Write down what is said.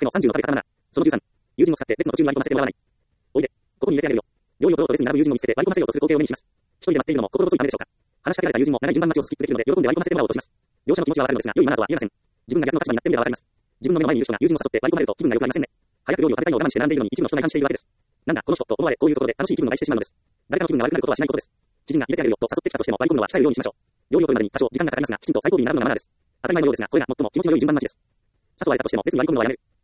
付けの30の壁から7。その13。友人を使って別の途中に割り込ませてもらわない。おいで。ここに入れてあげるよ。料理を取ろうと列に並ぶ友人を見つけて割り込ませようとする光景を目にします。一人で待っているのも心細いためでしょうか。話しかけられた友人も長い順番待ちをスキップできるので喜んで割り込ませてもらおうとします。両者の気持ちはわかるのですが、良いマナーとは言えません。自分が逆の立場になってみればわかります。自分の目の前にいる人が友人を誘って割り込まれると気分が良くなりませんね。早く料理を食べたいのを我慢して並んでいるのに一部の人が感じているわけです。なんだこの人と思われ、こういうところで楽しい気分を害してしまうのです。誰かの気分が悪くなることはしないことです。知人が入れてあげるよと誘ってきたとしても割り込むのは控えるようにしましょう。料理を取るまでに多少時間がかかりますが、きちんと最後尾に並ぶのがマナーです。当たり前のようですが、これが最も気持ちの良い順番待ちです。誘われたとしても別に割り込むのはやめる。